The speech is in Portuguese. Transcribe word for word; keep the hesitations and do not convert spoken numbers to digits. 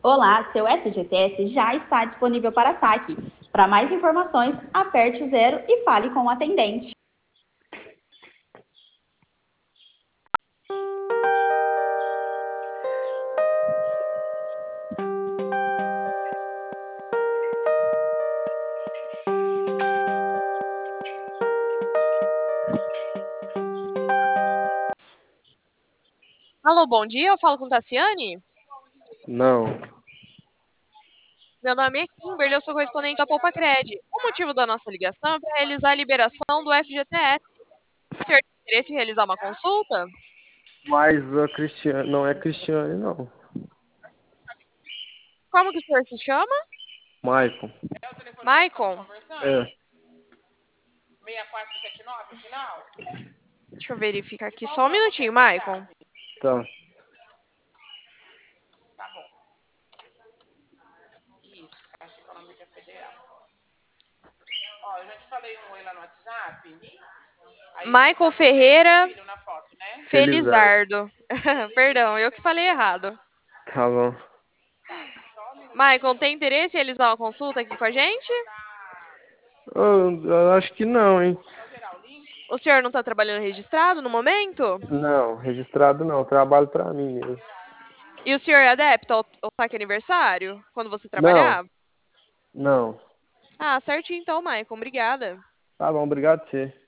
Olá, seu S G T S já está disponível para saque. Para mais informações, aperte o zero e fale com o atendente. Alô, bom dia, eu falo com Tassiane? Não, Meu nome é Kimberly, eu sou correspondente da Poupa-Cred. O motivo da nossa ligação é para realizar a liberação do F G T S. O senhor tem interesse em realizar uma consulta? mas a Cristiane não é Cristiane, não. Como que o senhor se chama? Maicon. Maicon? É, Deixa eu verificar aqui só um minutinho, Maicon. tá. Maicon Ferreira Felizardo. Felizardo. Perdão, eu que falei errado. Tá bom. Maicon, tem interesse em realizar uma consulta aqui com a gente? Eu, eu acho que não, hein? O senhor não está trabalhando registrado no momento? Não, registrado não. Trabalho pra mim mesmo. E o senhor é adepto ao, ao saque aniversário? Quando você Não, trabalhar? não. Ah, certinho então, Maicon. Obrigada. Tá bom, obrigado a você.